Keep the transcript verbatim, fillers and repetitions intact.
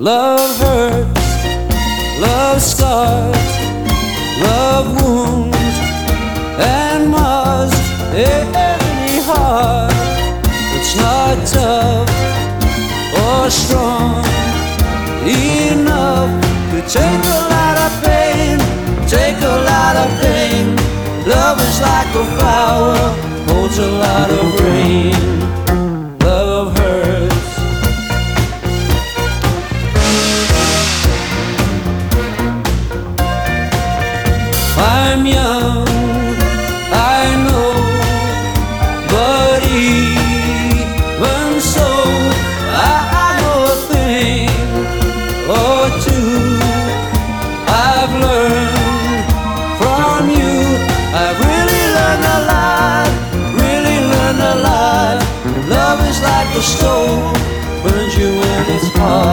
Love hurts, love scars, love wounds, and must any heart that's not tough or strong enough to take a lot of pain, take a lot of pain. Love is like a flower, holds a lot of rain. Love hurts. I'm young, I know, but even so, I know a thing or two. I've learned from you, I've really learned a lot, really learned a lot. Love is like a stove, burns you when it's hot.